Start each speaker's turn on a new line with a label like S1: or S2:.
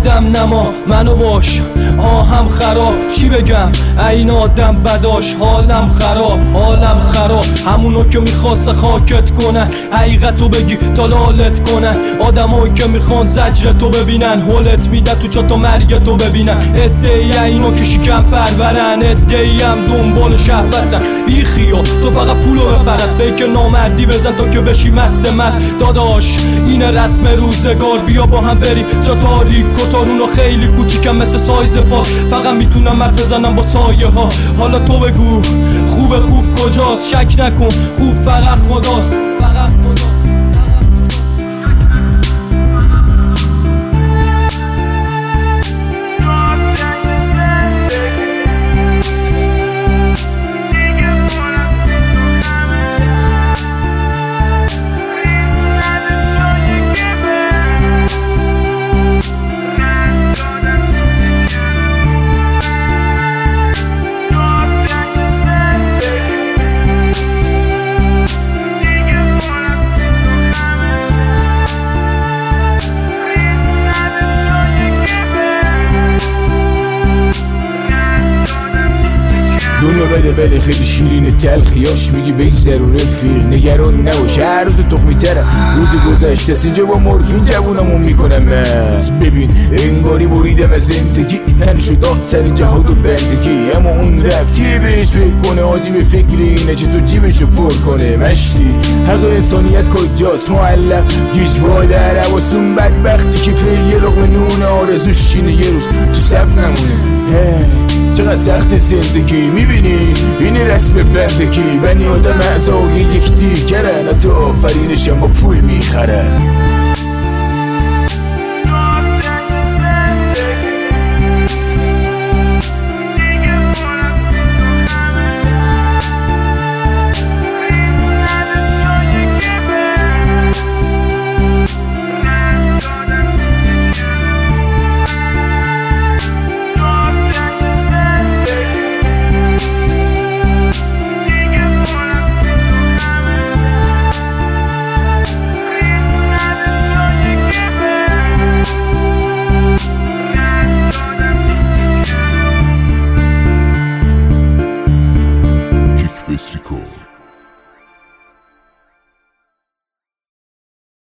S1: آدم نما منو باش آهم خراب چی بگم این آدم بداش حالم خراب همونو که میخواست خاکت کنن حقیقتو بگی تا لالت کنن آدمایی که میخوان زجرتو ببینن حالت میده تو چتا مرگتو ببینن ادعی اینو که شکم پرورن ادعی هم دنبال شهوتن بی خیال تو فقط پولو بپرست به که نامردی بزن تا که بشی مست داداش اینه رسم روزگار بیا با هم بریم جا تاریک و تارونو خیلی کوچیکم مثل سایز پا فقط میتونم حرف بزنم با سایه ها حالا تو بگو خوب کجاست شک نکن خوب فقط خداست
S2: دنیا بله خیلی شیرینه تلخیاش میگی بگذرون رفیق نگران نباش هر روز تخمی تره روز گذشته سینجا با مورفین جوونمون میکنم مز ببین انگاری بریدم از زندگی تن شداد سر جهاد و بندگی اما اون رفت که بهش فکر کنه آجی به فکر اینه چه تو جیبشو پر کنه مشتی حق انسانیت کجاست معلق گیج در حواسون بدبختی که پی یه لقمه نون آرزوش شینه یه روز تو صف نمونه چقدر سخت زندگی میبینی این رسم بندگی بنی آدم اعضای یک دیگرن حتی آفرینشم با پول میخرن
S3: Kick Bass Record.